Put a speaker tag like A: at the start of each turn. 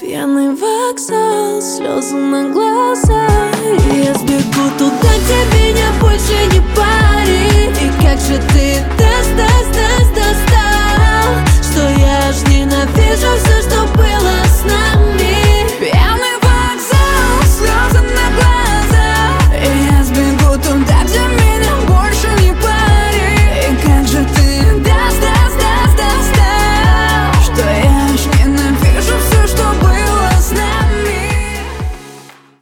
A: Пьяный вокзал, слезы на глазах. И я сбегу туда, где меня больше не поймут.